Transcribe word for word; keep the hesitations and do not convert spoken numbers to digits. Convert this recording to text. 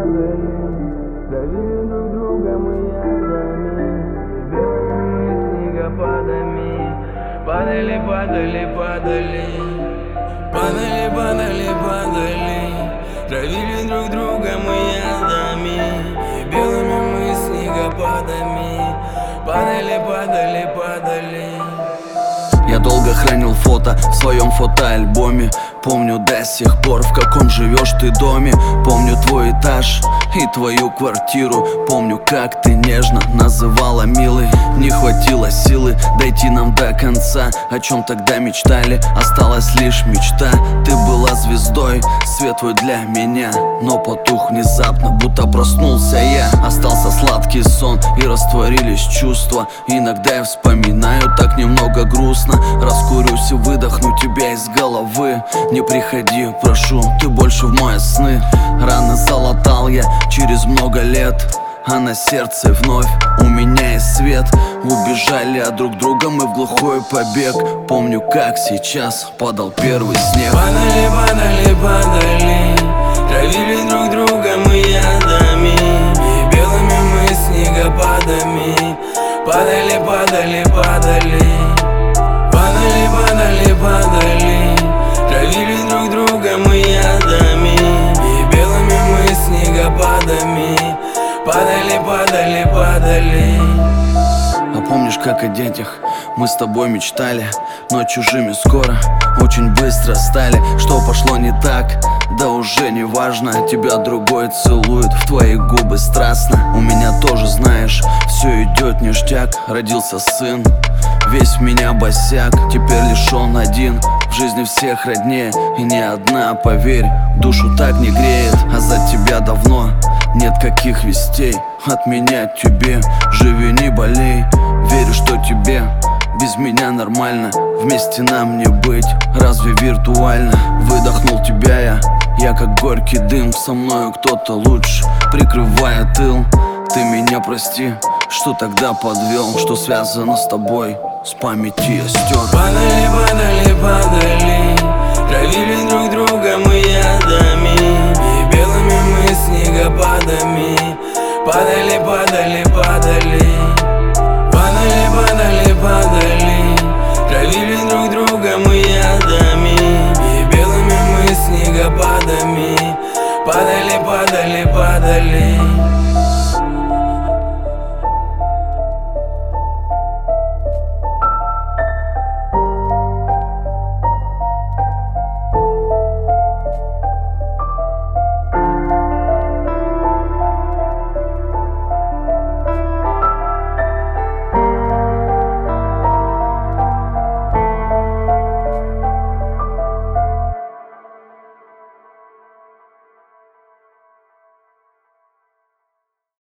падали, травили друг друга мы ядами, белыми мы снегопадами. Падали, падали, падали, падали, падали, падали, травили друг друга мы ядами, и белыми мы снегопадами. Падали, падали, падали. Я долго хранил фото в своем фотоальбоме. Помню до сих пор, в каком живешь ты доме. Помню твой этаж и твою квартиру. Помню, как ты нежно называла милой. Не хватило силы дойти нам до конца. О чем тогда мечтали, осталась лишь мечта. Ты была звездой, свет твой для меня. Но потух внезапно, будто проснулся я. Остался сладкий сон и растворились чувства. Иногда я вспоминаю так немного грустно. Раскурюсь и выдохну тебя из головы. Не приходи, прошу, ты больше в мои сны. Раны залатал я через много лет, а на сердце вновь у меня есть свет. Убежали от друг друга мы в глухой побег. Помню, как сейчас падал первый снег. Падали, падали, падали, травили друг друга мы ядами, и белыми мы снегопадами. Падали, падали, падали, падали, падали, падали, травили друг друга мы ядами, и белыми мы снегопадами. Падали, падали, падали. А помнишь, как о детях мы с тобой мечтали, но чужими скоро очень быстро стали. Что пошло не так, да уже не важно. Тебя другой целует в твои губы страстно. У меня тоже, знаешь, все идет ништяк. Родился сын, весь в меня босяк. Теперь лишь он один, в жизни всех роднее. И ни одна, поверь, душу так не греет. А за тебя давно нет каких вестей. От меня тебе, живи, не болей. Верю, что тебе без меня нормально. Вместе нам не быть, разве виртуально? Выдохнул тебя я, я как горький дым. Со мною кто-то лучше, прикрывая тыл. Ты меня прости, что тогда подвел. Что связано с тобой, с памяти я стер. Падали, падали, падали, травили друг друга мы ядами, и белыми мы снегопадами. Падали, падали, падали, падали, падали, падали, травили друг друга мы ядами, и белыми мы снегопадами. Падали, падали, падали.